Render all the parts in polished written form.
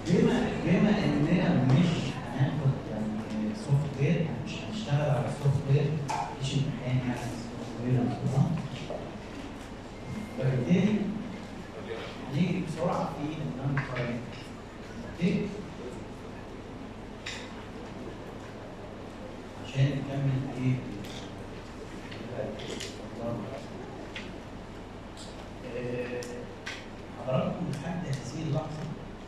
بما اننا مش هناخد يعني سوفت وير، مش هنشتغل على السوفت وير، مش امتحان يعني سوفت وير وكده، فبالتالي هنيجي بسرعه في النون بارامتر. اوكي؟ عشان نكمل ايه؟ حضراتكم لحد هذه اللحظه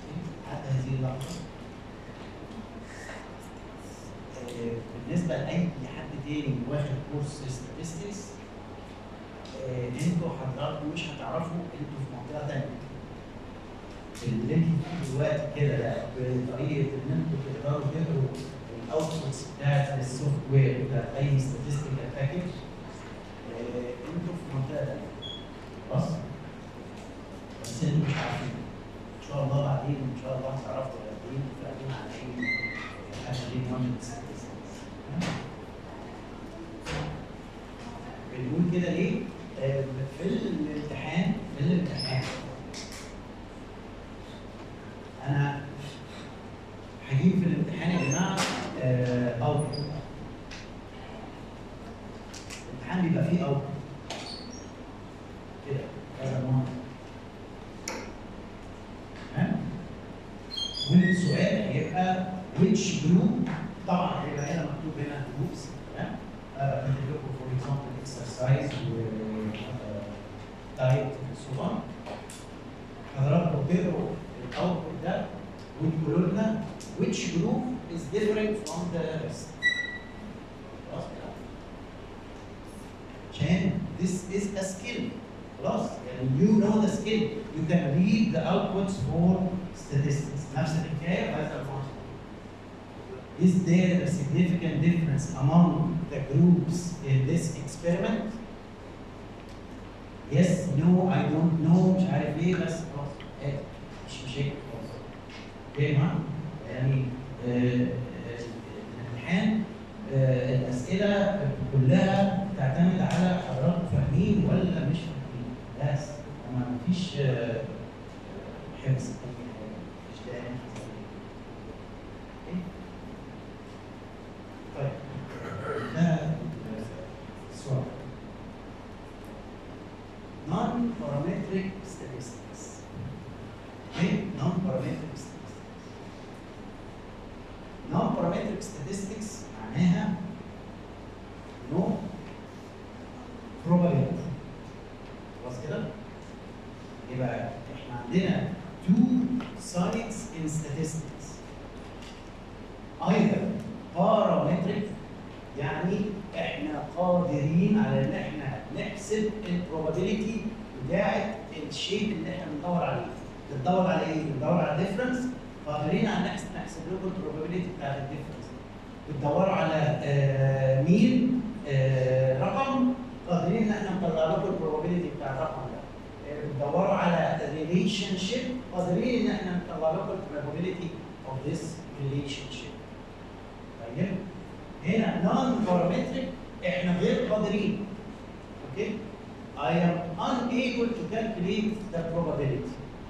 بالنسبه لاي حد تاني واخد كورس statistics، انتوا حضراتكم مش هتعرفوا انتوا في منطقه ثانيه. اللي انتوا فيه دلوقتي كده ده بطريقه ان انتوا تقدروا تقروا الاوتبوتس بتاعت السوفت وير بتاعت اي statistical باكج، انتوا في منطقه ثانيه. خلاص؟ بس انتوا مش عارفين. ان شاء الله بعدين ان شاء الله هتعرفوا بعدين فاهمين عن اي حاجه دي نون statistics. بنقول كده ليه؟ في الامتحان انا هجيب في الامتحان يا جماعه اوتبوت. الامتحان بيبقى فيه اوتبوت كده كذا نوع. تمام؟ والسؤال هيبقى which group، طبعا هيبقى هنا مكتوب هنا groups. تمام؟ كاتب لكم فور اكزامبل اكسرسايز و دايت وسو اون. حضراتكم تقروا الاوتبوت ده وتقولوا لنا which group is different from the rest. خلاص كده؟ عشان this is a skill. خلاص؟ يعني you know the skill. You can read the outputs for statistics. نفس الحكايه هذا الموضوع. Is there a significant difference among the groups in this experiment? Yes, no, I don't know، مش عارف ايه، بس خلاص مش مشاكل خلاص. اوكي يا جماعه؟ يعني الامتحان الاسئله كلها تعتمد على حضراتكم فاهمين ولا مش فاهمين. بس ما فيش حفظ اي حاجه، مفيش داعي نحفظ. طيب ده السؤال. Non-parametric statistics. ايه non-parametric statistics؟ non-parametric statistics معناها no probability. خلاص كده؟ يبقى احنا عندنا two sides in statistics. either parametric، يعني احنا قادرين على ان احنا نحسب البروبابيلتي بتاعت الشيء اللي احنا بندور عليه. بندور على ايه؟ بندور على ديفرنس، قادرين على ان احنا نحسب لكم البروبابيلتي بتاعت الديفرنس. بتدوروا على مين؟ رقم، قادرين ان احنا نطلع لكم البروبابيلتي بتاع الرقم ده. بتدوروا على ريليشن شيب، قادرين ان احنا نطلع لكم البروبابيلتي اوف ذس ريليشن شيب. طيب هنا نون بارامتريك احنا غير قادرين. اوكي؟ I am unable to calculate the probability,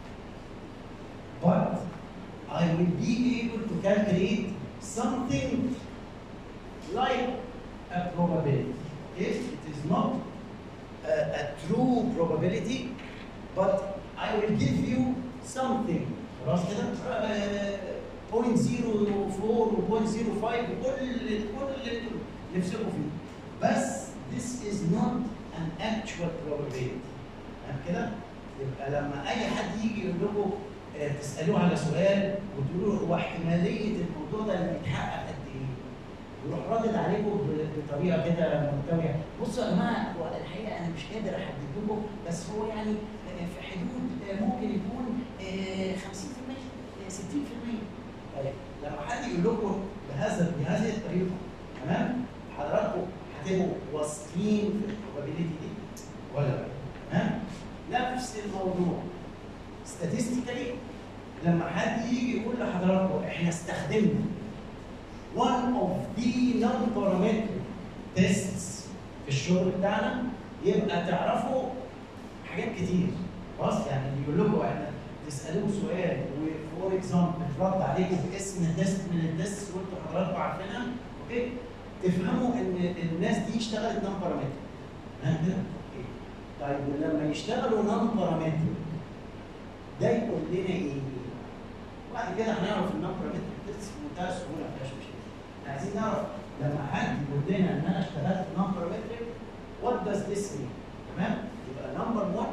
but I will be able to calculate something like a probability. If it is not a true probability, but I will give you something. خلاص كده؟ 0.04 و 0.05 وكل اللي انتم نفسكم فيه. بس this is not an actual probability. تمام كده؟ يبقى لما اي حد يجي يقول لكم تسالوه على سؤال وتقولوا له هو احتماليه الموضوع ده اللي يتحقق قد ايه؟ يروح رادد عليكم بطريقه كده ملتويه. بصوا يا جماعه هو الحقيقه انا مش قادر احدد لكم، بس هو يعني في حدود ممكن يكون 50% 60%. طيب لما حد يقول لكم بهذه الطريقه، تمام؟ حضراتكم هتبقوا واثقين في البروبابيلتي دي ولا لا؟ تمام؟ نفس الموضوع statistically لما حد يجي يقول لحضراتكم احنا استخدمنا one of the non-parametric tests في الشغل بتاعنا، يبقى تعرفوا حاجات كتير. خلاص؟ يعني يقول لكم احنا تسالوه سؤال فور اكزامبل رد عليكم باسم تيست من التيست وانتوا حضراتكم عارفينها، اوكي؟ تفهموا ان الناس دي اشتغلت نون بارامتريك. تمام كده؟ اوكي. طيب ولما يشتغلوا نون بارامتريك ده يقول لنا ايه؟ وبعد كده هنعرف النون بارامتريك تيست بمنتهى السهوله ما فيهاش مشكله. احنا عايزين نعرف لما حد يقول لنا ان انا اشتغلت نون بارامتريك وات داز ذس مين؟ تمام؟ يبقى نمبر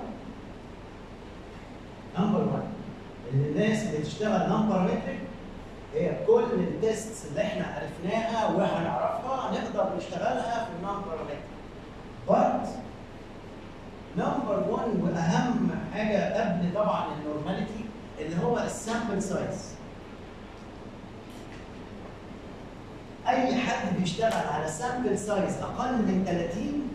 1 الناس اللي بتشتغل نون بارامتريك هي كل التيستس اللي احنا عرفناها وهنعرفها نقدر نشتغلها في النون بارامتريك. بس نمبر 1 واهم حاجه قبل طبعا النورماليتي اللي هو السامبل سايز. اي حد بيشتغل على سامبل سايز اقل من 30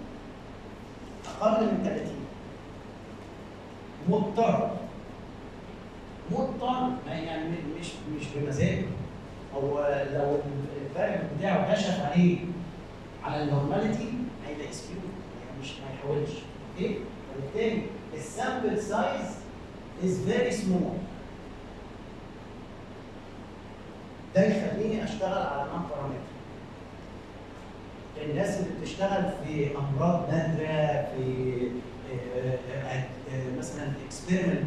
مضطر يعني مش بمزاجه. هو لو الفارق بتاعه كشف عليه على النورماليتي هيلاقي سكيو، يعني مش ما يحاولش. اوكي؟ وبالتالي السامبل سايز از فيري سمول. ده يخليني اشتغل على نون بارامتر. الناس اللي بتشتغل في امراض نادره، في مثلا اكسبيرمنت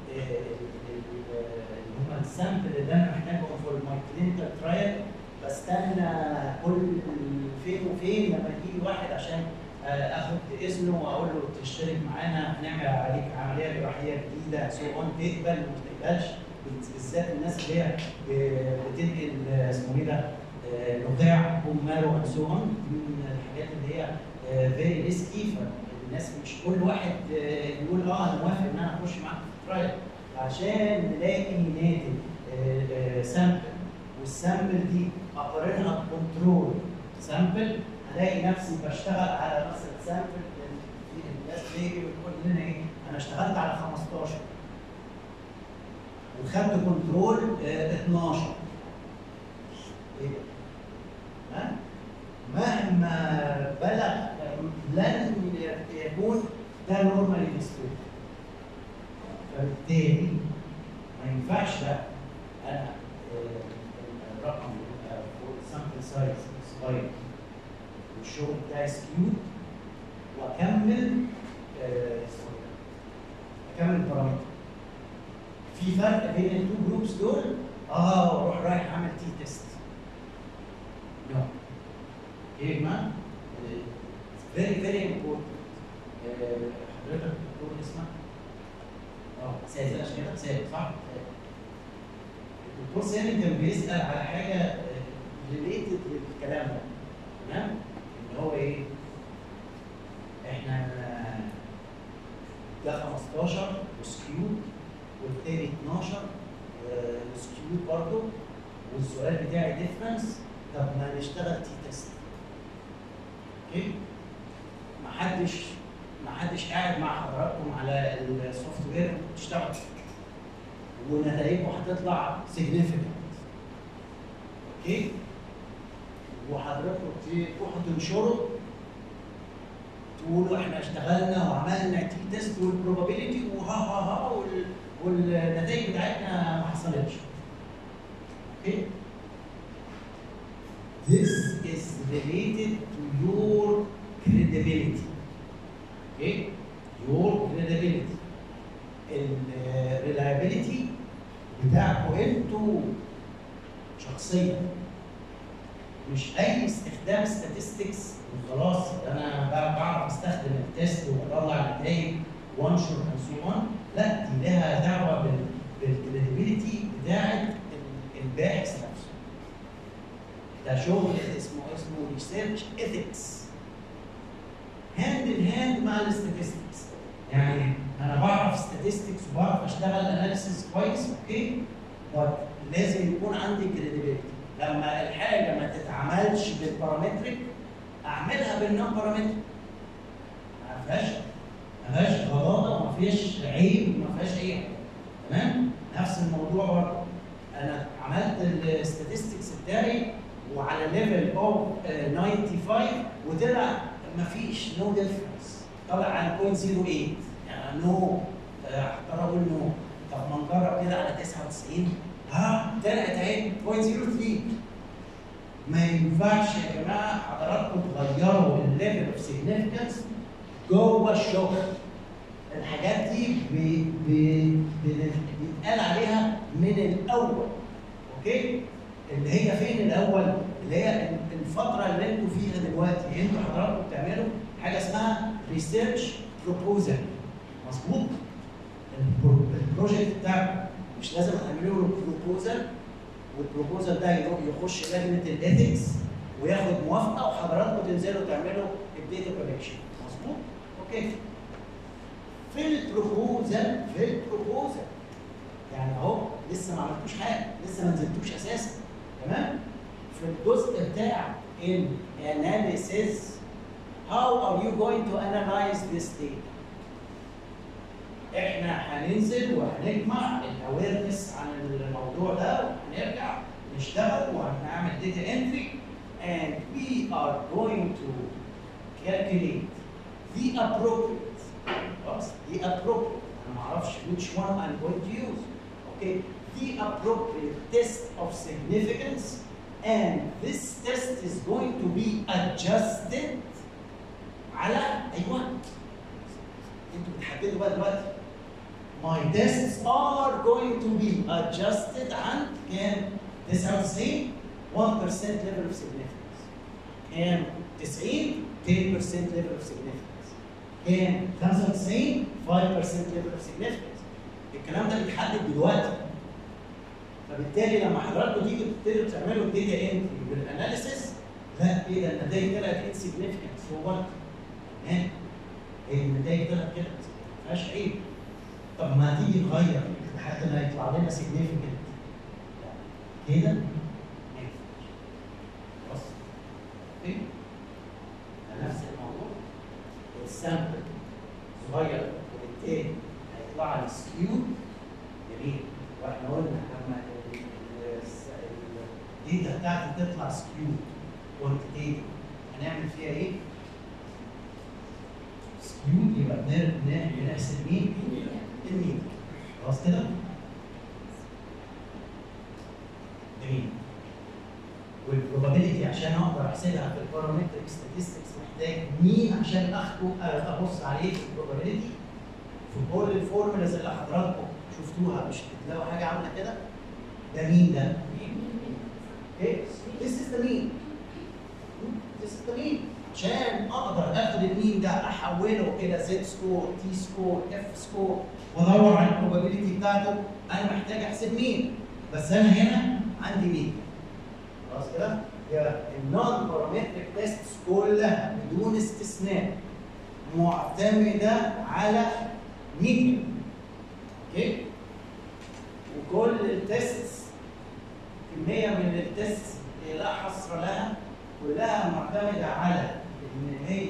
اللي هم السامبل اللي انا محتاجهم فور ماي كلينيكال ترايل، بستنى كل فين وفين لما يجي لي واحد عشان اخد اذنه واقول له تشترك معانا هنعمل عليك عمليه جراحيه جديده سو اون، تقبل وما تقبلش. بالذات الناس اللي هي بتنقل اسمه ايه ده نخاع بوم مارو اند سو اون، من الحاجات اللي هي فيري ريسكي. فالناس مش كل واحد يقول انا موافق ان انا اخش معاك في الترايل. عشان نلاقي ناتج سامبل والسامبل دي اقارنها بكنترول سامبل، الاقي نفسي بشتغل على مثلا سامبل. الناس بيجي ويقول لنا ايه؟ انا اشتغلت على 15 وخدت كنترول 12. ايه ده؟ مهما بلغ لن يكون ده نورمالي ديستريبيوتد. فبالتالي ما ينفعش بقى انا الرقم فوق السامبل سايز صغير والشغل بتاعي سكيود واكمل البارامتر. في فرق بين التو جروبس دول واروح رايح اعمل تي تيست. نو. ايه يا جماعه؟ فيري امبورتنت. حضرتك الدكتور اسمك؟ سامي عشان كده سامي صح؟ الدكتور سامي كان بيسأل على حاجة ريليتد للكلام ده. تمام؟ اللي هو ايه؟ احنا ده 15 وسكيود والتاني 12 وسكيود برضه، والسؤال بتاعي ديفرنس. طب ما نشتغل تي تيست. اوكي؟ محدش قاعد مع حضراتكم على السوفت وير تشتغل ونتائجه هتطلع significant. اوكي؟ وحضراتكم تروحوا تنشروا تقولوا احنا اشتغلنا وعملنا تي تيست والبروبابيلتي والنتائج بتاعتنا ما حصلتش. اوكي؟ This is related to your credibility. Okay? Your credibility. الريلايبيليتي بتاعكم انتوا شخصيا، مش اي استخدام statistics وخلاص انا بعرف استخدم التست واطلع نتائج وانشر اند سو اون. لا، دي لها دعوه بالكريديبيليتي بتاعت الباحث نفسه. ده شغل اسمه ريسيرش ايثكس هاند ان هاند مع الستاتستكس. يعني انا بعرف statistics وبعرف اشتغل اناليسيس كويس، اوكي؟ بس لازم يكون عندي كريديبيليتي. لما الحاجه ما تتعملش بالبارامتريك اعملها بالنون بارامتريك. ما فيهاش غلطه وما فيهاش عيب وما فيهاش اي حاجه. تمام؟ نفس الموضوع برضه. انا عملت الستاتستكس بتاعي وعلى ليفل اوف 95 وطلع ما فيش نو ديفرنس، طلع على 0.08 يعني نو. هضطر اقول نو. طب ما نجرب كده على 99 طلعت اهي 0.03. ما ينفعش يا جماعه حضراتكم تغيروا الليفل اوف سيجنفكنس جوه الشغل. الحاجات دي بيتقال عليها من الاول. اوكي؟ اللي هي فين الاول؟ اللي هي الفتره اللي انتوا فيها دلوقتي. انتوا حضراتكم بتعملوا حاجه اسمها ريسيرش بروبوزل. مظبوط؟ البروجكت بتاعكم مش لازم تعملوا له بروبوزل، والبروبوزل ده يروح يخش لجنه الاثكس وياخد موافقه وحضراتكم تنزلوا تعملوا الداتا كولكشن. مظبوط؟ اوكي. في البروبوزل يعني اهو لسه ما عملتوش حاجه، لسه ما نزلتوش اساسا. تمام؟ في الجزء بتاع الاناليسيز how are you going to analyze this data؟ احنا هننزل وهنجمع الاويرنس عن الموضوع ده وهنرجع نشتغل وهنعمل داتا انتري and we are going to calculate the appropriate. خلاص؟ the appropriate. انا ما اعرفش which one I'm going to use. Okay? The appropriate test of significance and this test is going to be adjusted على ايوه انتوا بتحددوا بقى دلوقتي. My tests are going to be adjusted عن كام؟ 99 1% level of significance. كام؟ 90 10% level of significance. كام؟ 95 5% level of significance. الكلام ده بيتحدد دلوقتي. فبالتالي لما حضراتكم تيجوا تبتدوا تعملوا الداتا انتري والاناليسيس، لا ايه ده النتائج طلعت انسيجنفكنت هو وات؟ ها؟ النتائج طلعت كده ما فيهاش عيب. طب ما تيجي نغير لحد ما يطلع لنا سيجنفكنت كده ما ينفعش. خلاص؟ اوكي؟ نفس الموضوع السامبل صغير وبالتالي هيطلع لي سكيو. جميل. واحنا قلنا لما الداتا بتاعتي تطلع سكيو كوانتيتيف هنعمل فيها ايه؟ سكيو يبقى بنحسب مين؟ المين. خلاص كده؟ جميل. والبروبابيلتي عشان اقدر احسبها في البارامتريك ستاتستكس محتاج مين عشان ابص عليه في البروبابيلتي. في كل الفورمولاز اللي حضراتكم شفتوها مش بتلاقوا حاجه عامله كده؟ ده مين ده؟ اوكي؟ This is the mean. This is the mean. عشان اقدر اخد المين ده احوله الى زد سكور، تي سكور، اف سكور وادور على البروبابيلتي بتاعته، انا محتاج احسب مين. بس انا هنا عندي مين. خلاص كده؟ يبقى النون بارامتريك تيستس كلها بدون استثناء معتمده على ميديم. اوكي؟ وكل التيستس كميه من التيستس لا حصر لها كلها معتمده على ان هي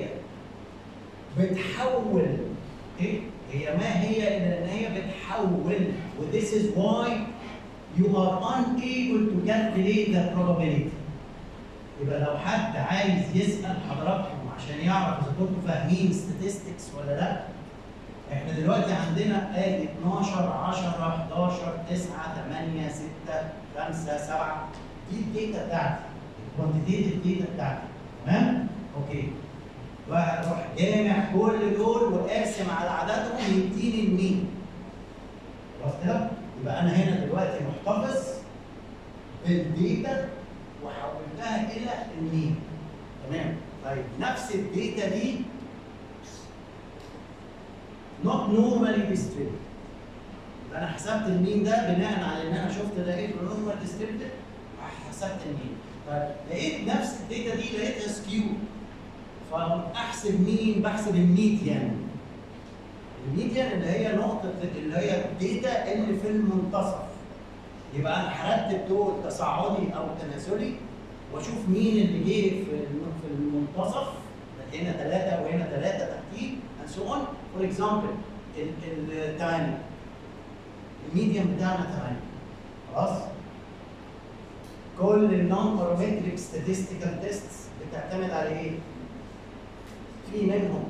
بتحول. اوكي؟ هي ما هي الا ان هي بتحول و this is why you are unable to calculate the probability. يبقى لو حد عايز يسال حضراتكم عشان يعرف اذا كنتوا فاهمين statistics ولا لا، احنا دلوقتي عندنا ادي 12 10 11 9 8 6 5 7 دي الداتا بتاعتي، الكوانتيتيف داتا بتاعتي. تمام؟ اوكي. واروح جامع كل دول وقاسم على عددهم يديني المين. خلاص كده؟ يبقى انا هنا دلوقتي محتفظ بالداتا وحولتها الى المين. تمام؟ طيب نفس الداتا دي not normally distributed. يبقى انا حسبت المين ده بناء على ان انا شفت لقيته normal distributed حسبت المين. طيب لقيت نفس الداتا دي لقيتها سكيو. فاحسب مين؟ بحسب الميديان. الميديان اللي هي نقطة اللي هي الداتا اللي في المنتصف. يبقى انا هرتب دول تصاعدي او تناسلي واشوف مين اللي جه في المنتصف. هنا 3 وهنا 3 تحتيه and so on. For example ال 8 الميديان بتاعنا 8. خلاص؟ كل النون بارامتريك statistical tests بتعتمد على ايه؟ في منهم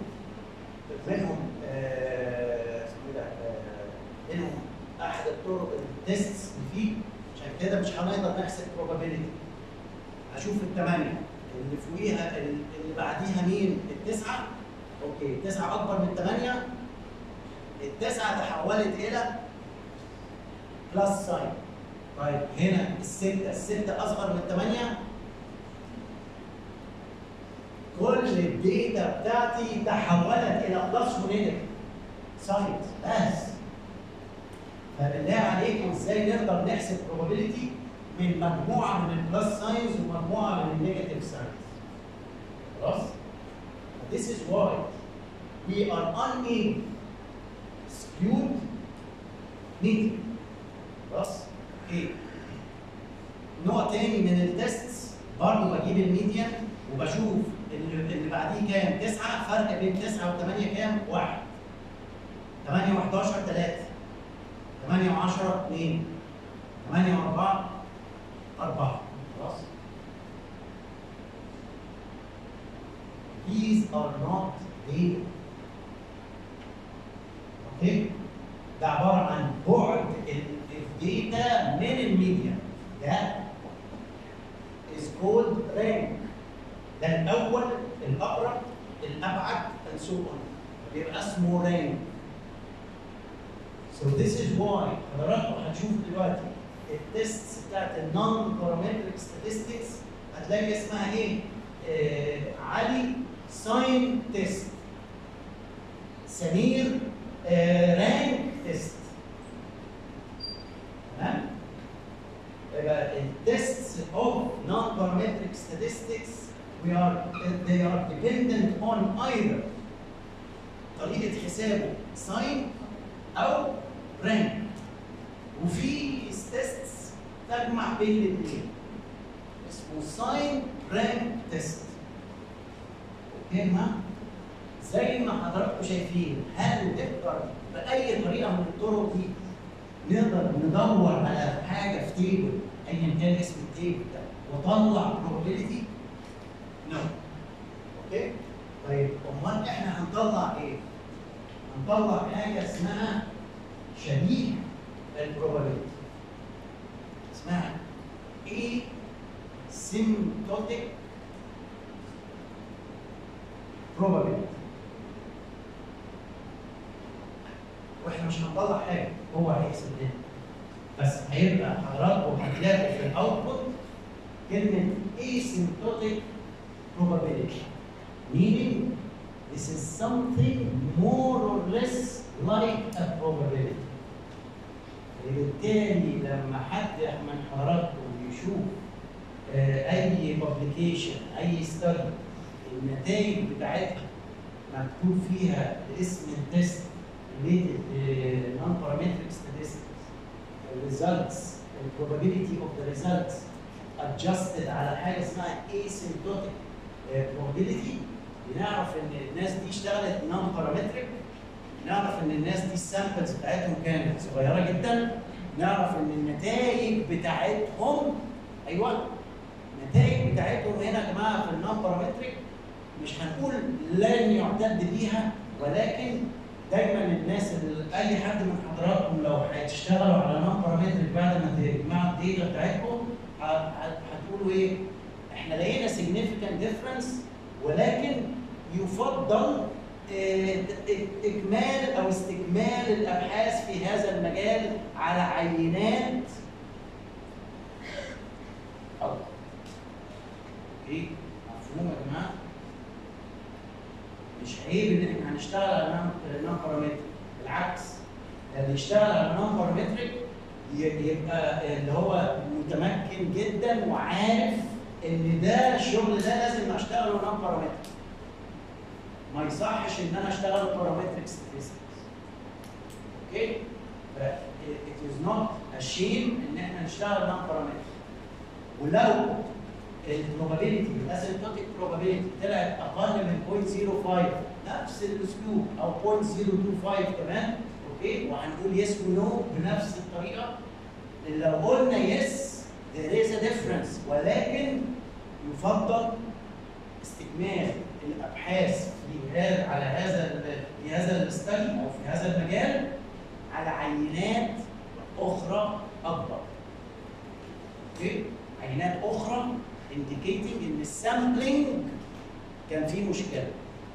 اسمه ايه ده؟ منهم احد الطرق التيستس اللي فيه عشان كده مش هنقدر نحسب probability. اشوف الثمانيه اللي فوقيها اللي بعديها مين؟ التسعه. اوكي، التسعه اكبر من الثمانيه، التسعه تحولت الى بلس ساين. طيب هنا السته اصغر من الثمانيه، كل الداتا بتاعتي تحولت الى بلس ونيجاتيف ساينز بس. فبالله عليكم ازاي نقدر نحسب probability من مجموعه من البلس ساينز ومجموعه من النيجاتيف ساينز؟ خلاص؟ This is why we are unable skewed median. خلاص؟ اوكي. نوع تاني من التستس برضه بجيب الميديان وبشوف اللي بعديه كام؟ 9، فرق بين 9 و8 كام؟ 1. 8 و11 3. 8 و10 2. 8 و4 4. خلاص؟ These are not data. اوكي؟ ده عبارة عن بعد الداتا من الميديا. ده is called rank. ده الأول، الأقرب، الأبعد and so on. بيبقى اسمه rank. So this is why حضراتكم هتشوفوا دلوقتي التيستس بتاعت النون بارامتريك statistics هتلاقي اسمها ايه؟ علي ساين تيست، سمير رانك تيست. تمام؟ يبقى التيستس of non-parametric statistics they are dependent on either طريقة حسابه ساين أو رانك. وفي تيستس تجمع بين الاثنين اسمه ساين رانك تيست. اوكي ما؟ زي ما حضراتكم شايفين، هل نقدر بأي طريقة من الطرق دي نقدر ندور على حاجة في تيبل أيا كان اسم التيبل ده وطلع probability؟ نو. اوكي؟ طيب أمال إحنا هنطلع إيه؟ هنطلع حاجة اسمها شبيه البروبابيلتي. اسمها asymptotic probability. واحنا مش هنطلع حاجه، هو هيحسب لنا. بس هيبقى حضراتكم هتلاقوا في الاوتبوت كلمه asymptotic probability. Meaning this is something more or less like a probability. وبالتالي لما حد من حضراتكم يشوف اي بابليكيشن، اي ستادي، النتائج بتاعتها مكتوب فيها باسم التست related non-parametric statistics, the results, the probability of the results adjusted على حاجه اسمها asymptotic probability، بنعرف ان الناس دي اشتغلت non-parametric، نعرف ان الناس دي السامبلز بتاعتهم كانت صغيره جدا، نعرف ان النتائج بتاعتهم النتائج بتاعتهم هنا يا جماعه في النون بارامتريك مش هنقول لن يعتد بيها، ولكن دايما الناس اي حد من حضراتكم لو هتشتغلوا على نون بارامتريك بعد ما تجمعوا الداتا بتاعتكم هتقولوا ايه؟ احنا لقينا significant difference، ولكن يفضل إكمال أو استكمال الأبحاث في هذا المجال على عينات أكبر. إيه؟ مفهوم يا جماعة؟ مش عيب إن إحنا هنشتغل على نون بارامتريك، بالعكس، اللي يشتغل على نون بارامتريك يبقى اللي هو متمكن جدا وعارف إن ده الشغل ده لازم أشتغله نون بارامتريك. ما يصحش ان انا اشتغل بارامتريك statistics. اوكي؟ it is not a shame ان احنا نشتغل نون بارامتريك. ولو البروبابيلتي الاسيمبتوتيك بروبابيلتي طلعت اقل من 0.05 نفس الاسلوب او 0.025 كمان، اوكي؟ وهنقول يس ونو بنفس الطريقه. لو قلنا يس there is a difference، ولكن يفضل استكمال الابحاث في هذا الاستدي او في هذا المجال على عينات اخرى اكبر. اوكي؟ عينات اخرى indicating ان السامبلينج كان فيه مشكله.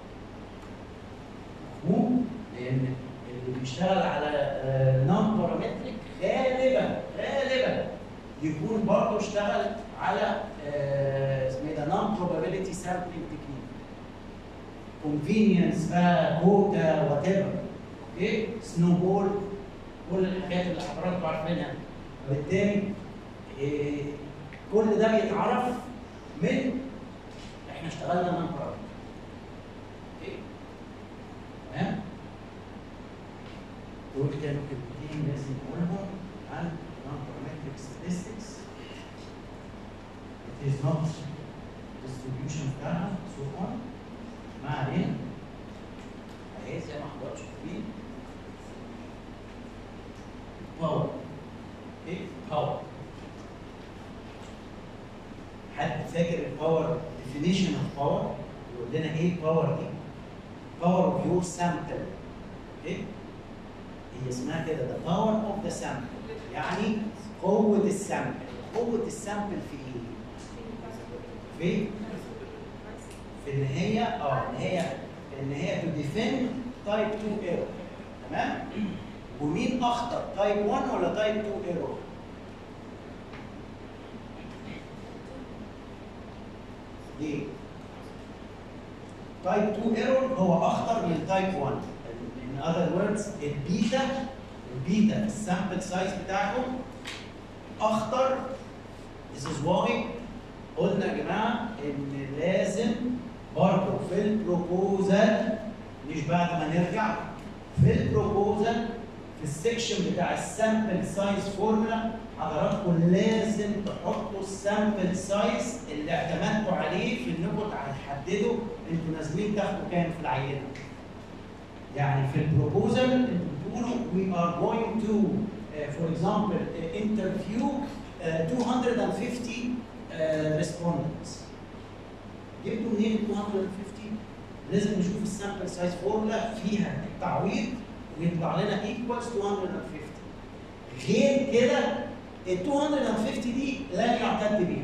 مفهوم؟ لان اللي بيشتغل على نون بارامتريك غالبا يكون برضه اشتغل على اسمه ايه ده؟ نون بروبابيلتي سامبلينج تكنيك. كونفينينس بقى، كوتا، وات ايفر. اوكي؟ سنو بول، كل الحاجات اللي حضراتكم عارفينها. وبالتالي كل ده بيتعرف من احنا اشتغلنا نون بارامتريك. اوكي؟ تمام؟ دول كانوا كلمتين لازم نقولهم عن non-parametric statistics. It is not distribution بتاعها so on. ما علينا. اهي زي ما حضرتك شايفين. power. اوكي؟ power. حد فاكر الباور definition of power؟ يقول لنا ايه الباور دي؟ power of your sample. اوكي؟ هي اسمها كده the power of the sample، يعني قوة السامبل. قوة السامبل في ايه؟ في ان هي ان هي to defend type 2 error. تمام؟ ومين اخطر type 1 ولا type 2 error؟ ليه؟ type 2 error هو اخطر من type 1. In other words البيتا السامبل سايز بتاعكم اخطر. This is why قلنا يا جماعه ان لازم برضه في البروبوزال، مش بعد ما نرجع، في البروبوزال في السكشن بتاع السامبل سايز فورمولا حضراتكم لازم تحطوا السامبل سايز اللي اعتمدتوا عليه في انكم هتحددوا انتوا نازلين تاخدوا كام في العينه. يعني في البروبوزال انتوا بتقولوا we are going to for example interview 250 respondents. جبتوا منين ال 250؟ لازم نشوف السامبل سايز فورمولا فيها التعويض ويطلع لنا equals 250. غير كده ال 250 دي لن يعتد بيها.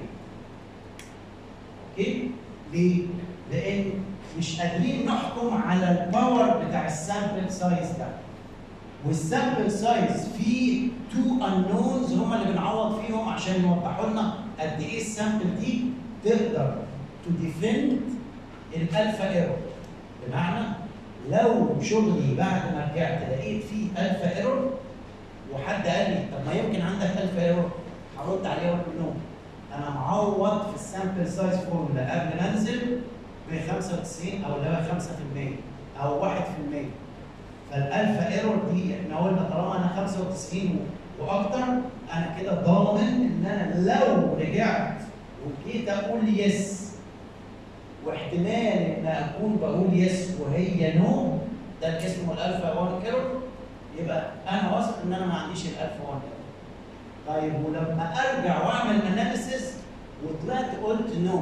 اوكي؟ ليه؟ لأن مش قادرين نحكم على الباور بتاع السامبل سايز ده. والسامبل سايز فيه تو unknowns هما اللي بنعوض فيهم عشان يوضحوا لنا قد ايه السامبل دي تقدر تو ديفند الالفا ايرور. بمعنى لو شغلي بعد ما رجعت لقيت فيه الفا ايرور وحد قال لي طب ما يمكن عندك الفا ايرور، هرد عليه واقول له انا معوض في السامبل سايز فورمولا قبل ما انزل ب 95 او اللي هو 5% او 1%. فالالفا ايرور دي احنا قلنا طالما انا 95 واكتر انا كده ضامن ان انا لو رجعت وجيت اقول يس واحتمال ان اكون بقول يس وهي نو، ده اللي اسمه الالفا 1 ايرور، يبقى انا واثق ان انا ما عنديش الالفا 1 ايرور. طيب ولما ارجع واعمل اناليسيس وطلعت قلت نو،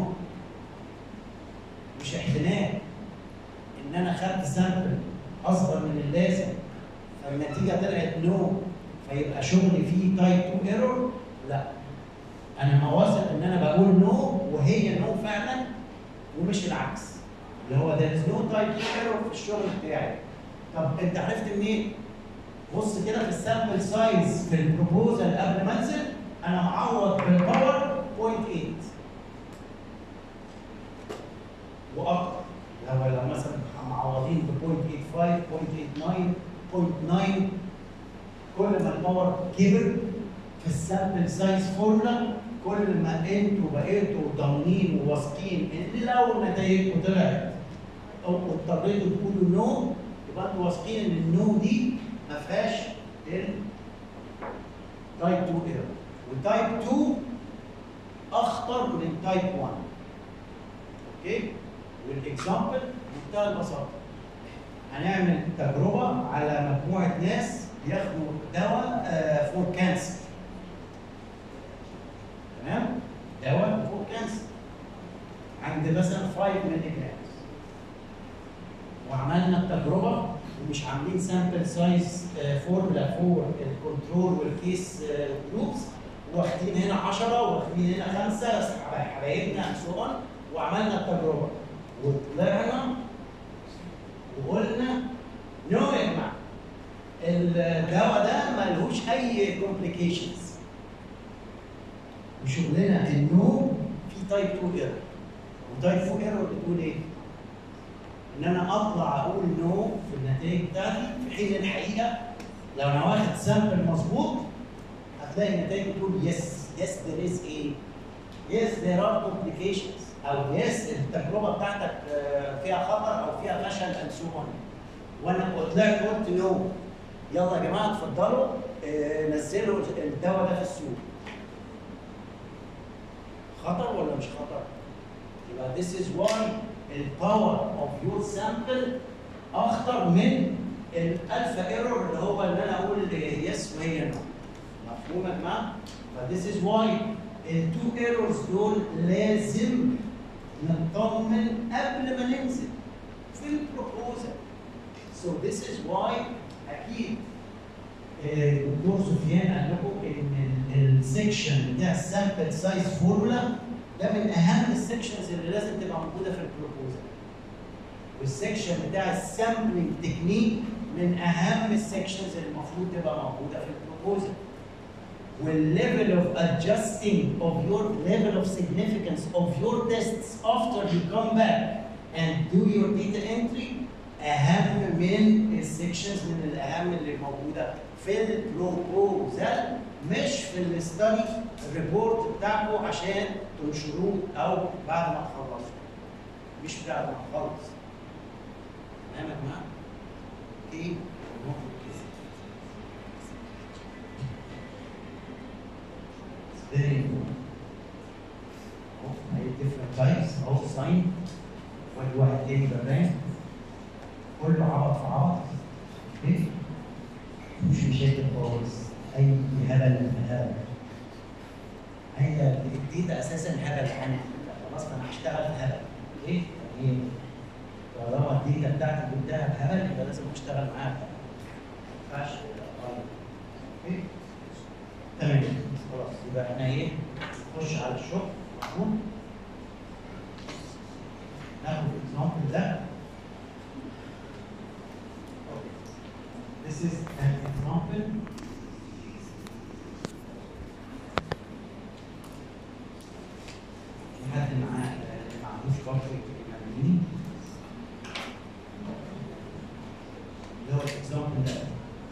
مش احتمال ان انا خدت سامبل اصغر من اللازم فالنتيجه طلعت نو فيبقى شغلي فيه تايب 2 ايرور. لا، انا واثق ان انا بقول نو وهي نو فعلا ومش العكس، اللي هو there is no type 2 error في الشغل بتاعي. طب انت عرفت منين؟ بص كده في السامبل سايز في البروبوزال قبل ما انزل انا معوض بالباور 0.8 واكتر. لو مثلا معوضين ب 0.85 0.89 0.9 كل ما الباور كبر في السامبل سايز فورمولا كل ما انتوا بقيتوا ضامنين وواثقين ان لو نتائجكم طلعت او اضطريتوا تقولوا نو يبقى انتوا واثقين ان النو دي ما فيهاش تايب 2 ايرور. وتايب 2 اخطر من تايب 1. اوكي؟ والاكزامبل بمنتهى البساطه. هنعمل تجربه على مجموعه ناس بياخدوا دواء فور كانسر. تمام؟ دواء فور كانسر. عند مثلا 5 مللي جرام. وعملنا التجربه ومش عاملين سامبل سايز فورمولا فور الكنترول والكيس جروبس واخدين هنا 10 واخدين هنا 5 حبايبنا and so on، وعملنا التجربه وطلعنا وقلنا نو يا جماعه الدواء ده ملهوش اي كومبليكيشنز. وشغلنا النو في تايب 2 ايرور، وتايب 2 ايرور بتقول ايه؟ ان انا اطلع اقول نو في النتائج بتاعتي، في حين الحقيقه لو انا واخد سامبل مظبوط هتلاقي النتائج بتقول يس there is ايه؟ yes there are complications، او يس التجربه بتاعتك فيها خطر او فيها فشل and so on. وانا طلعت قلت نو، يلا يا جماعه اتفضلوا نزلوا الدواء ده في السوق. خطر ولا مش خطر؟ يبقى this is why الباور اوف يور سامبل اخطر من الالفا ايرور اللي هو اللي انا اقول يس وهي نو. مفهوم يا جماعه؟ ف this is why التو ايرورز دول لازم نطمن قبل ما ننزل في البروبوزل. So this is why اكيد الدكتور سفيان قال لكم ان السكشن بتاع السامبل سايز فورمولا ده من اهم السكشنز اللي لازم تبقى موجوده في البروبوزل. والسكشن بتاع السامبلنج تكنيك من اهم السكشنز اللي المفروض تبقى موجوده في البروبوزل. والليفل اوف adjusting of your level of significance of your tests after you come back and do your data entry اهم من السكشنز من الاهم اللي موجوده في البروبوزل، مش في الستادي الريبورت بتاعكم عشان تنشروه او بعد ما تخلصوا، مش بعد ما تخلص. تمام يا جماعه؟ اوكي؟ very important. اهو different types اهو ساين واحد تاني ببان كله عبط في عبط. اوكي؟ مش مشاكل خالص، اي هبل من هبل. هي الداتا اساسا هبل عنها، خلاص انا هشتغل في هبل. اوكي؟ يعني طالما الداتا بتاعتي جبتها بهبل يبقى لازم اشتغل معاها بهبل. ما ينفعش اغير. اوكي؟ تمام خلاص يبقى احنا ايه؟ نخش على الشغل. مفهوم؟ ناخد الاكزامبل ده. This is an example. حد معاه ما عندوش بارفكت يمنيني اللي هو الاكزامبل ده.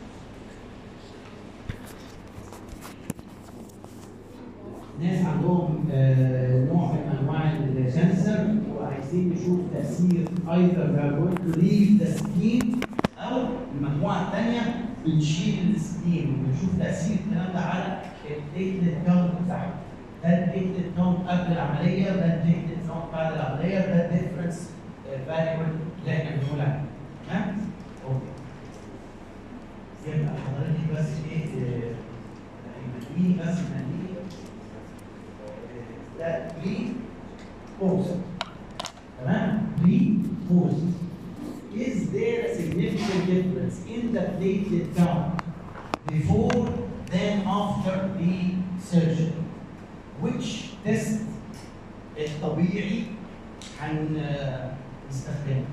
ناس عندهم نوع من انواع الكانسر وعايزين نشوف تاثير either they are going to leave the skin او المجموعه الثانيه بنشيل السكين ونشوف تاثير الكلام ده على البليتلت كاونت بتاعهم. ده البليتلت كاونت قبل العمليه، ده البليتلت كاونت بعد العمليه، ده الديفرنس فاريبل اللي احنا بنقول عليه. تمام؟ اوكي. يبقى حضرتك بس ايه يمنيني بس يمنيني ده بري بوست. تمام؟ بري بوست. Is there a significant difference in the platelet count before then after the surgery? Which test الطبيعي هنستخدمه؟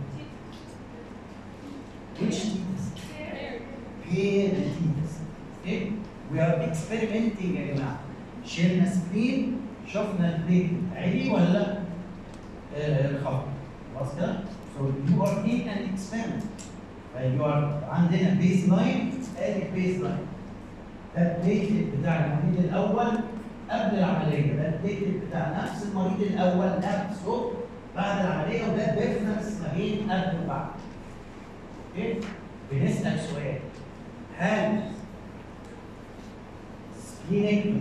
Which test? Paired test. Okay? We are experimenting يا جماعة. شلنا سكرين شفنا البليتلت عالي ولا انخفض. خلاص كده؟ So you are in an experiment. You are عندنا بيز لاين، ادي بيز لاين. ده البليتلت بتاع المريض الاول قبل العمليه، ده البليتلت بتاع نفس المريض الاول نفسه بعد العمليه، وده الديفرنس ما بين قبل وبعد. اوكي؟ بنسال سؤال، هل سبلينكتومي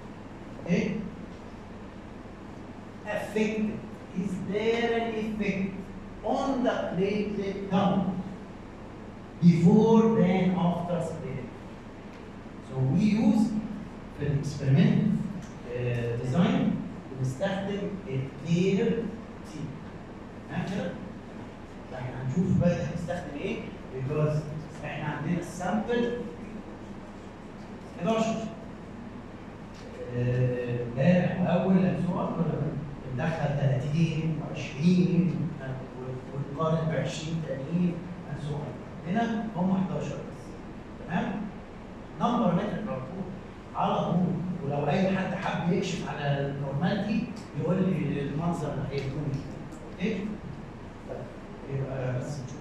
affected? Is there an effect on the platelet count before then after splenectomy? So we use في الاكسبيرمنت ديزاين بنستخدم البير تي. تمام كده؟ احنا هنشوف بقى هنستخدم ايه؟ because احنا عندنا السامبل 11 وندخل 30 و20 ونقارن ب 20 تانيين and so on. هنا هم 11 بس. تمام؟ نمبر متر مربوط على طول، ولو اي حد حب يكشف على النورماليتي يقول لي المنظر هيكون ايه؟ طيب يبقى بس نشوف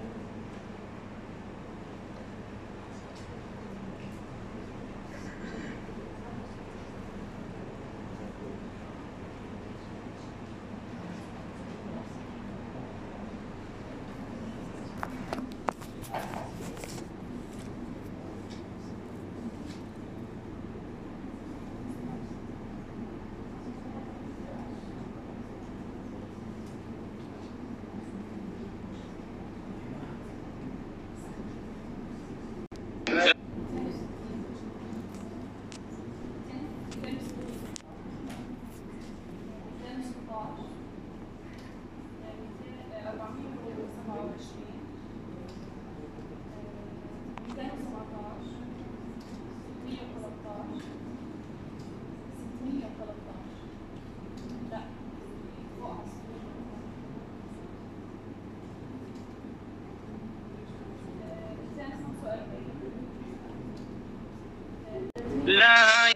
لا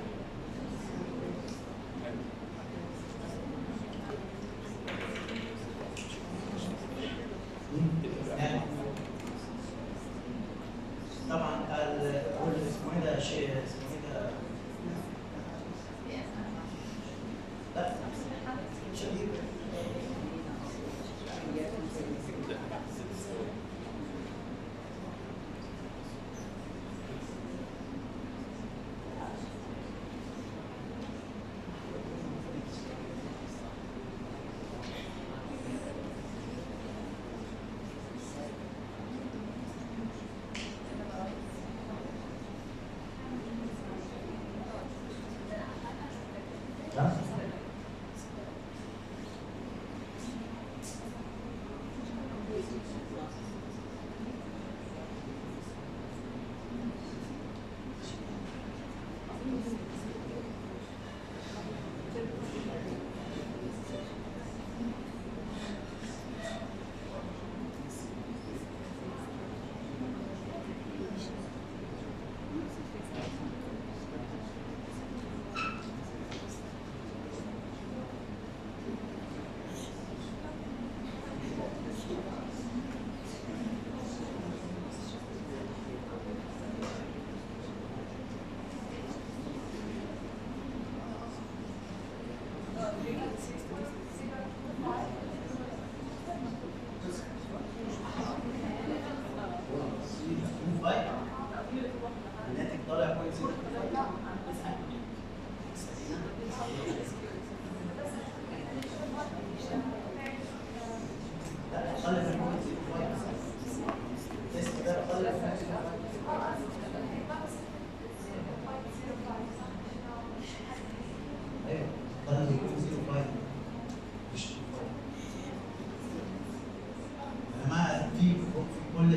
2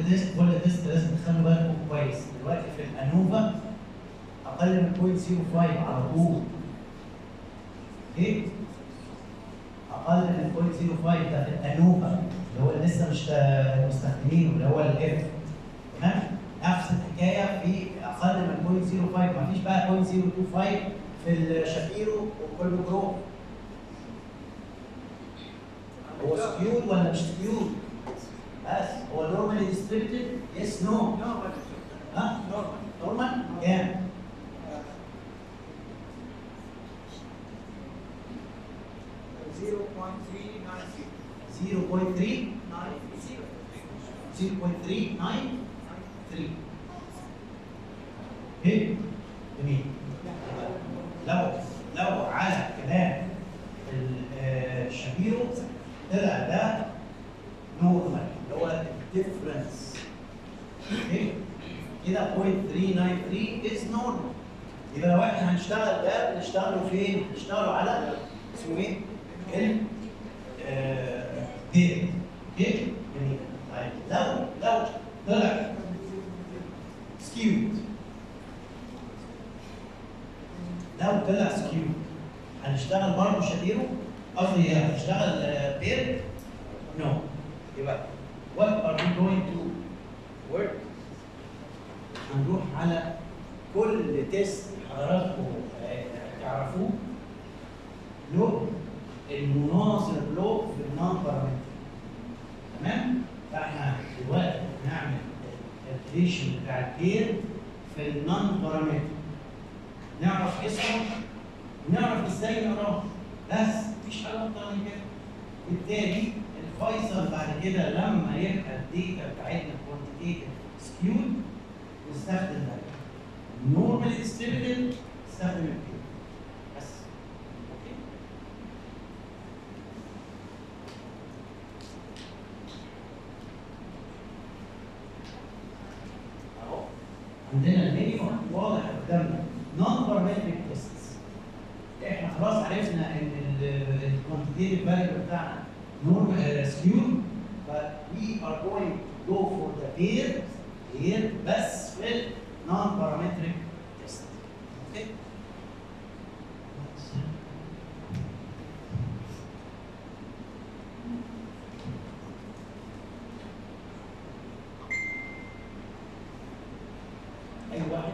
كل تيست لازم تخلوا بالكم كويس. دلوقتي في الانوفا اقل من 0.05 على طول. اوكي؟ اقل من 0.05 ده في الانوفا اللي هو لسه مش مستخدمينه اللي هو الاف. تمام؟ نفس الحكايه في اقل من 0.05، مفيش بقى 0.025 في الشابيرو وكل جروب. هو سكيود ولا مش سكيود؟ بس هو نورمالي ديستريبيوتد؟ يس نو؟ نورمال. ها؟ نورمال؟ كام؟ 0.393. اوكي؟ جميل. لو على كلام الشابيرو طلع ده نورمال اللي هو الديفرنس. اوكي؟ كده 0.393 از نورمال. يبقى لو احنا هنشتغل ده بنشتغله فين؟ بنشتغله على اسمه ايه؟ ديت. اوكي؟ جميل. طيب لو طلع سكيود، هنشتغل برضه شابيرو؟ قصدي هنشتغل بير؟ نو. يبقى what are we going to work؟ هنروح على كل تيست حضراتكم تعرفوه له المناظر له في النون بارامتر. تمام؟ فاحنا دلوقتي هنعمل الكالكوليشن بتاع البير في النون بارامتر. نعرف اسمه ونعرف ازاي نقراه. بس مفيش حاجه اكتر من كده. بالتالي الفيصل بعد كده لما يبقى الداتا بتاعتنا كوانتيتيف سكيود نستخدم ده. نورمال ديستريبيوتد نستخدم البير. بس. اوكي؟ اهو عندنا المينيمم واضح قدامنا. نون بارامتريك تيستس. احنا خلاص عرفنا ان الكوانتيتيف فاليو بتاعنا نورمال سكيود، but we are going to go for the pair بس في النون بارامتريك تيست. اوكي؟ اي واحد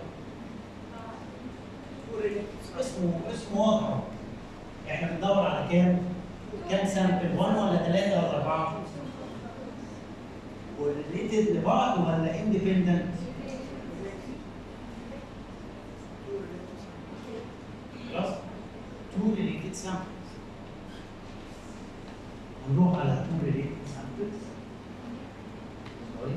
اسمه واضح. احنا بندور على كام سامبل؟ 1 ولا 3 ولا 4؟ وريليتد لبعض ولا اندبندنت؟ خلاص؟ 2 ريليتد سامبلز. هنروح على 2 ريليتد سامبلز. سوري.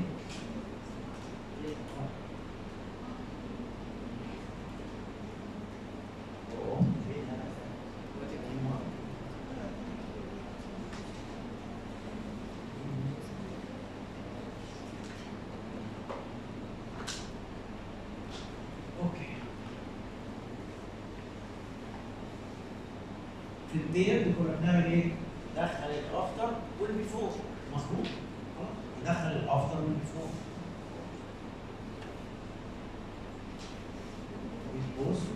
في البير كنا بنعمل ايه؟ ندخل الافتر والبيفور. مظبوط؟ ندخل الافتر والبيفور. والبوست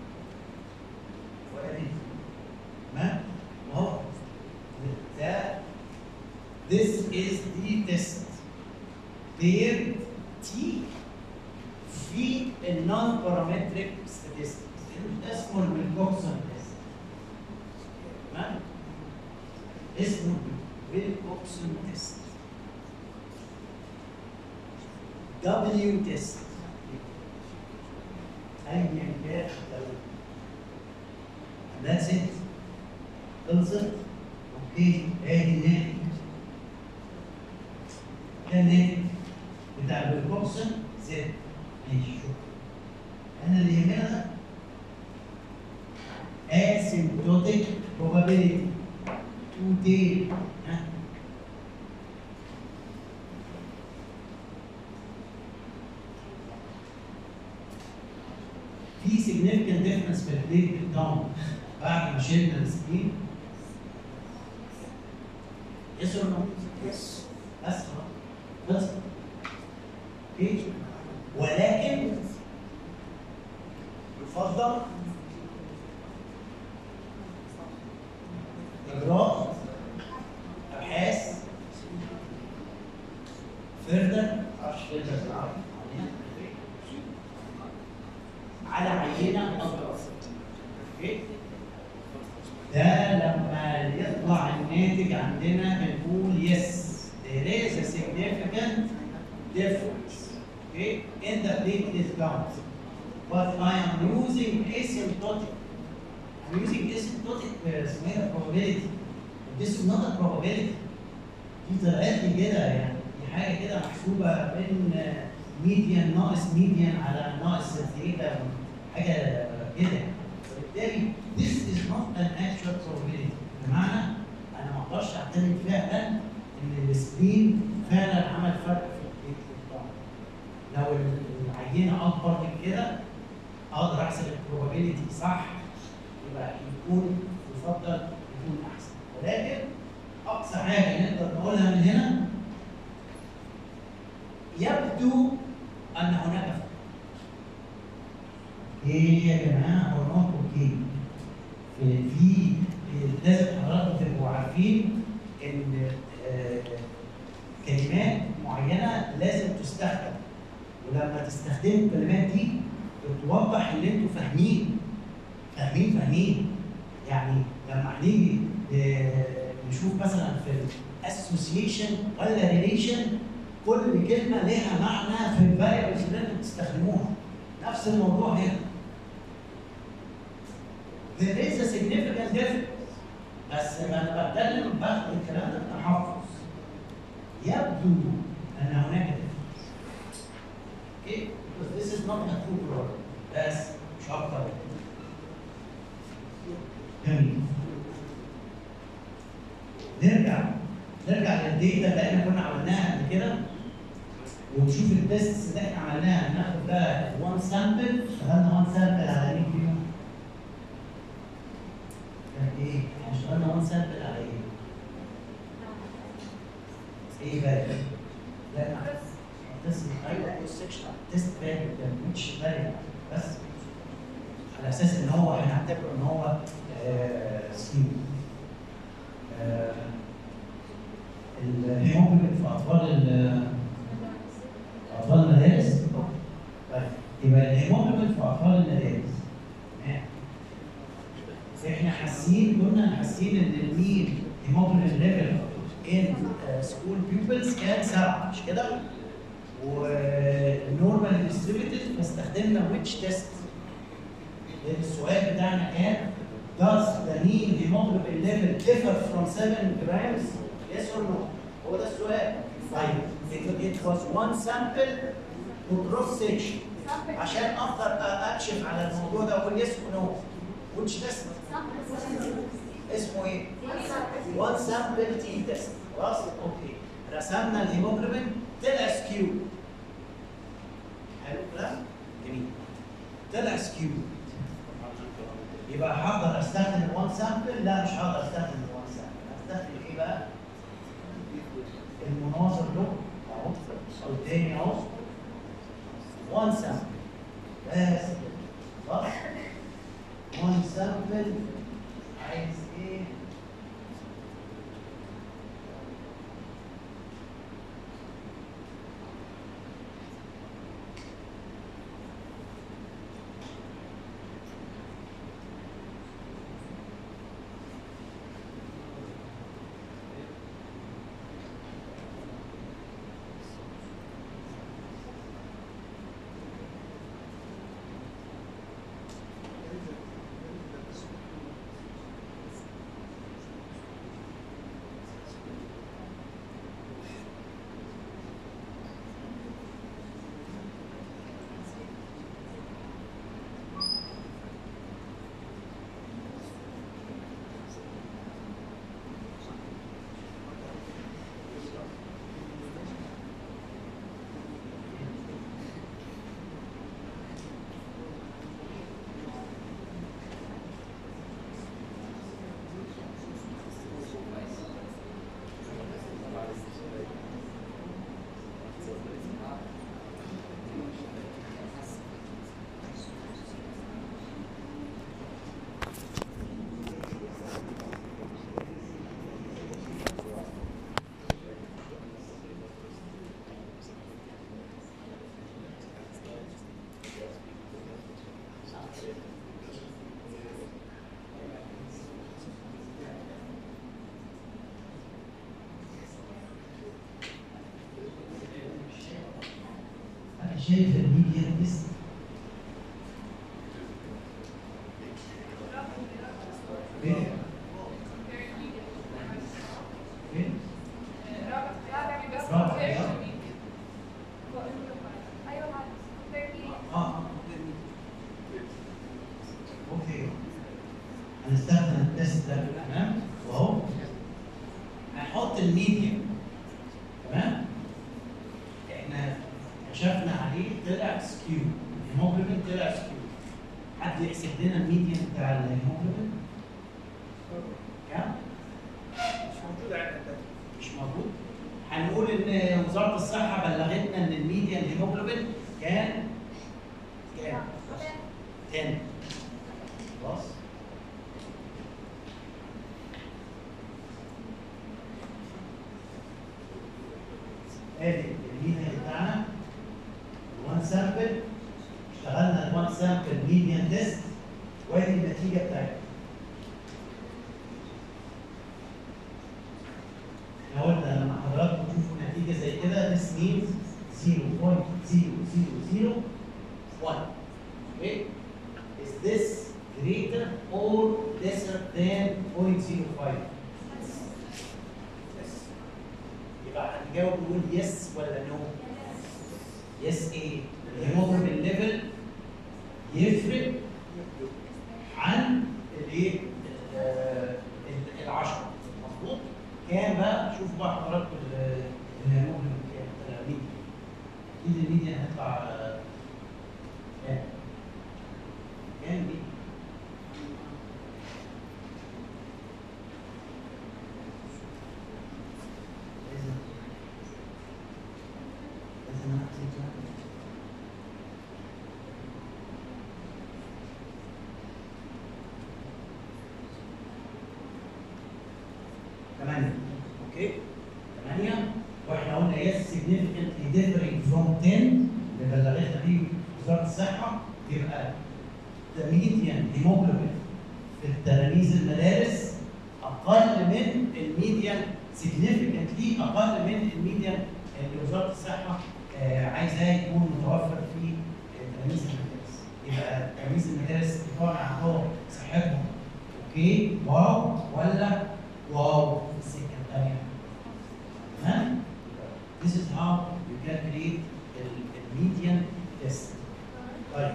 وادي. تمام؟ اهو. ده this is the test. بير تي في النون بارامتريك statistics. اسمه الويلكوكسون تيست. تمام؟ اسمه ويلكوكسون تيست. دبليو تيست. ايا كان That's it. خلصت؟ اوكي، ادي الناتج. ده الناتج بتاع الويلكوكسون زد. ماشي، شكرا. انا اللي يهمنا asymptotic probability to tail. في significant difference في البليت داون بعد ما شلنا السكين. يس ولا نو؟ يس. بس خلاص. اوكي؟ ولكن يفضل اجراء ابحاث فردة على عينه اكبر. اوكي؟ ده لما يطلع الناتج عندنا بنقول yes there is a significant difference, okay, in the platelet count, but I am using asymptotic. I'm using asymptotic probability. This is not a probability. دي طلعت لي كده يعني دي حاجه كده محسوبه من ميديان ناقص ميديان على ناقص ثيتا حاجه كده. وبالتالي this is not an actual probability. بمعنى انا ما اقدرش اعتمد فعلا ان السبين فعلا عمل فرق في البليتلت. لو العينه اكبر من كده اقدر احسب البروبابيلتي صح، يبقى يفضل يكون احسن. ولكن اقصى حاجه نقدر نقولها من هنا يبدو ان هناك فرق. ايه يا جماعه هرمون اوكي؟ في لازم حضراتكم تبقوا عارفين ان كلمات معينه لازم تستخدم، ولما تستخدموا الكلمات دي بتوضح ان انتوا فاهمين. يعني لما هنيجي نشوف مثلا في الاسوسيشن ولا ريليشن كل كلمه لها معنى في الفاريبلز اللي انتوا بتستخدموها. نفس الموضوع هنا. There is a significant difference. بس لما بتكلم باخد الكلام ده بتحفظ. يبدو ان هناك difference. Okay? Because this is not a true problem. بس مش اكتر. جميل. نرجع للديتا اللي احنا كنا عملناها قبل كده ونشوف التيست اللي احنا عملناها. هناخد ده 1 سامبل، اشتغلنا 1 سامبل على مين فيهم؟ كان ايه؟ احنا اشتغلنا 1 سامبل على ايه؟ ايه بقى؟ لا تيست ايوه تيست فاليو ده مش فاليو بس على اساس ان هو هنعتبره ان هو سكيم. الهيموجلوبين في اطفال المدارس. طيب يبقى الهيموجلوبين في اطفال المدارس احنا كنا حاسين ان المين هيموجلوبين ليفل ان سكول بيوبلز كان 7 مش كده؟ والنورمال ديستريبيوتد فاستخدمنا ويتش تيست. السؤال بتاعنا كان does the mean hemoglobin level differ from 7 grams? Yes or no? هو ده السؤال. طيب it was one sample وكروس سيكشن عشان اقدر اكشف على الموضوع ده واقول يس ونو. which test؟ اسمه ايه؟ one sample T test. خلاص؟ اوكي. رسمنا الهيموجلوبين طلع سكيو. حلو الكلام؟ جميل. طلع سكيو. يبقى هقدر استخدم الوان سامبل؟ لا مش هقدر استخدم الوان سامبل، هستخدم ايه بقى؟ المناظر له اهو قدامي اهو وان سامبل بس خلاص. وان سامبل عايز ايه؟ شايف الميديان تيست؟ فين؟ فين؟ اوكي. هنستخدم التست ده تمام؟ واهو هنحط الميديان تمام؟ احنا كشفنا عليه طلع سكيو، الهيموجلوبين طلع سكيو. حد يحسب لنا الميديان بتاع الهيموجلوبين؟ كام؟ مش موجود عندنا. مش موجود؟ هنقول ان وزاره الصحه بلغتنا ان الميديان هيموجلوبين كان كام؟ 10. خلاص؟ ادي الميديان بتاعنا الوان سامبل، اشتغلنا الوان سامبل ميديان تيست وادي النتيجه بتاعتنا. احنا قلنا لما حضراتكم تشوفوا نتيجه زي كده this means 0.0001. Okay? Is this greater or lesser than 0.05? يبقى هنجاوب نقول يس ولا نو؟ يس ايه؟ الهيموجلوبين ليفل يفرق عن الايه؟ ال10 مظبوط؟ كام بقى؟ شوفوا بقى حضراتكم الهيموجلوبين كام؟ اكيد الميديان هيطلع كام؟ كام دي؟ لازم انا احسب كام؟ ثمانية. اوكي؟ 8 واحنا قلنا يس significantly differing from 10 اللي بلغتنا بيه وزارة الصحة. يبقى the median hemoglobin في التلاميذ المدارس أقل من الميديان significantly أقل من الميديان اللي وزارة الصحة عايزاه يكون متوفر في تلاميذ المدارس. يبقى تلاميذ المدارس بتوعنا عندهم صحتهم اوكي واو ولا واو في السكة الثانية. تمام؟ This is how you calculate the median test. طيب.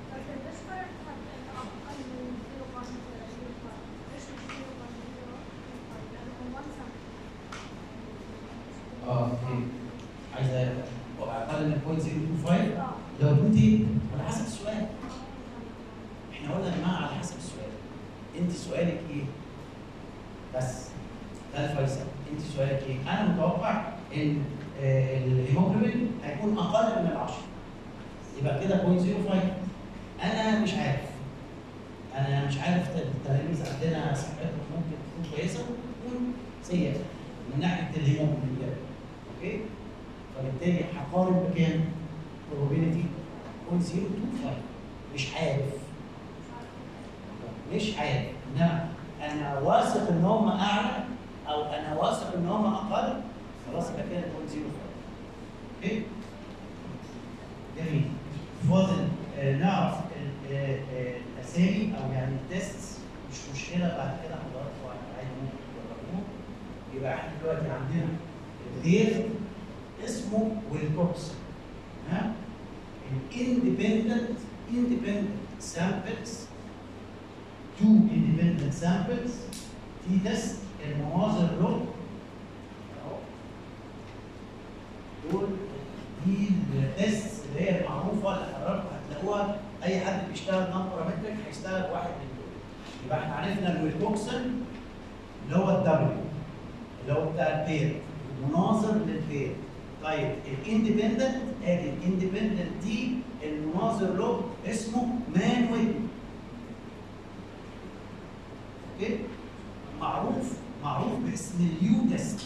اوكي. عايزة اقل من 0.025 لو كنت على حسب السؤال. احنا قلنا يا جماعة على حسب السؤال. انت سؤالك ايه؟ بس ده الفيصل. انت سؤالك ايه؟ انا متوقع ان الهيموجلوبين هيكون اقل من ال10 يبقى كده 0.05. انا مش عارف التلاميذ عندنا صحتهم ممكن تكون كويسه وتكون سيئه من ناحيه الهيموجلوبين ده. اوكي؟ فبالتالي هقارن بكام؟ probability 0.025. مش عارف انما انا واثق ان هم اعلى او انا واثق ان هم اقل، خلاص يبقى كده 0.05. اوكي؟ جميل. فاضل نعرف الاسامي او يعني التست، مش مشكله بعد كده حضراتكم عايزين ممكن تجربوه. يبقى احنا دلوقتي عندنا الغير اسمه ويلكوكس. ها؟ الاندبندنت samples، two independent samples في تست المناظر له اهو. دول دي التست اللي هي المعروفه اللي حضراتكم هتلاقوها اي حد بيشتغل نون بارامتريك هيشتغل واحد من دول. يبقى احنا عرفنا الويلكوكسن اللي هو الدبليو اللي هو بتاع البير، المناظر للبير. طيب الاندبندنت ادي الاندبندنت دي المناظر له اسمه مان ويتني. اوكي؟ معروف باسم اليو تيست.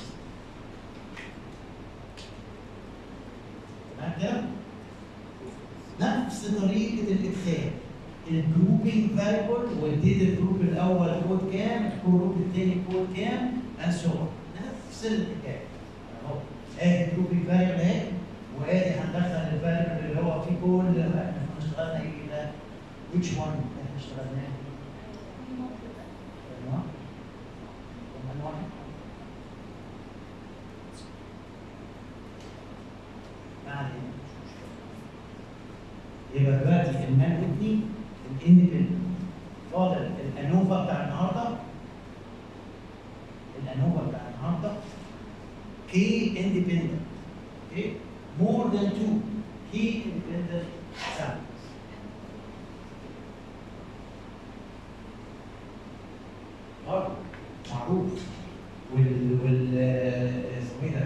تمام كده؟ نفس طريقه الادخال. الجروبنج فاريبل واديت الجروب الاول كود كام، الجروب الثاني كود كام، اند سو نفس الحكايه. اهو ادي الجروبنج فاريبل اهي وادي هندخل الفاريبل اللي هو فيه كل احنا كنا اشتغلنا ايه ده؟ which one احنا اشتغلناه؟ تمام؟ كمان واحد؟ ما علينا. يبقى دلوقتي المان ويتني الاندبندنت فاضل الانوفا بتاع النهارده كي اندبندنت اوكي more than 2 key independent samples. برضه معروف اسمه ايه ده؟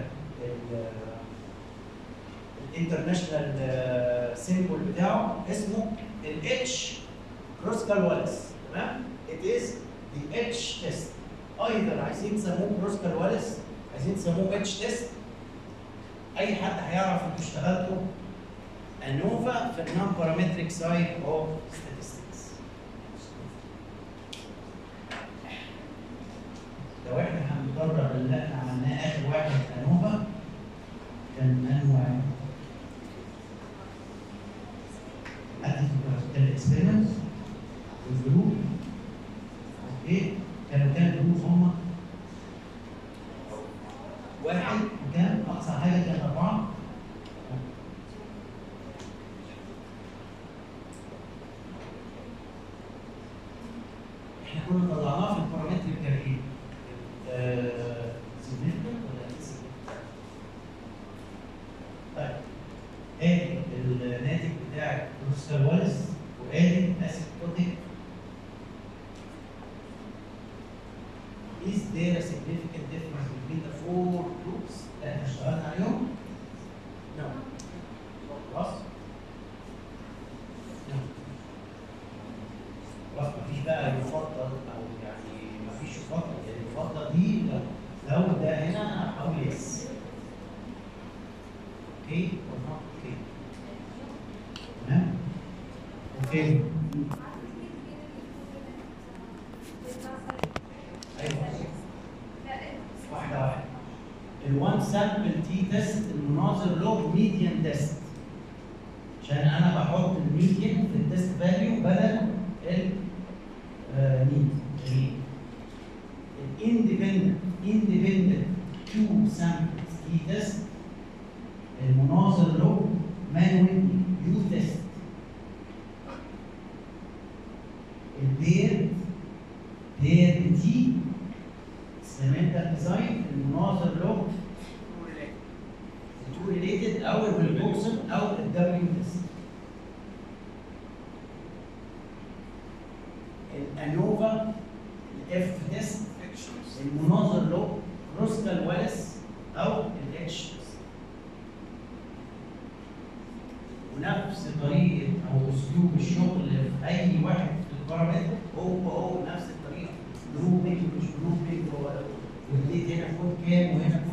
الانترناشونال سيمبل بتاعه اسمه الاتش كروسكال واليس تمام؟ It is the H test. ايضا عايزين تسموه كروسكال واليس عايزين تسموه اتش تيست. اي حد هيعرف انتوا اشتغلتوا انوفا في النون بارامتريك سايد اوف statistics. لو احنا هنكرر اللي احنا عملناه اخر واحد في انوفا كان انواع الاكسبيرمنت والجروب اوكي كانوا كام جروب هم؟ واحد وكام؟ اقصى حاجه كانت 4. احنا كنا طلعناه في البارامتر الكارير significant ولا insignificant؟ طيب ادي الناتج بتاع كروسكال واليس وادي اسيمبتوتيك. Is there a significant difference between the 4 groups اللي احنا اشتغلنا عليهم؟ No. خلاص؟ No. خلاص مفيش بقى يفضل او يعني مفيش يفضل يعني يفضل دي لو ده هنا هقول يس. اوكي ولا اوكي؟ تمام؟ اوكي. ايوه واحده واحده. الوان سامبل تي تيست المناظر له ميديان تيست عشان انا بحط الميديان في التيست فاليو بدل الميديان. الاندبندنت 2 سامبلز تي تيست المناظر له مانوال يو تيست. البير تي سيمنتال ديزاين المناظر له تو ريليتد او الريدوكسن او الدبليو تيست. الانوفا الاف تيست المناظر له كروسكال واليس او الاتش تيست. ونفس طريقه او اسلوب الشغل في اي واحد في البارامتر هو نفس الطريقه. جروبنج مش جروبنج واديت هنا كود كام وهنا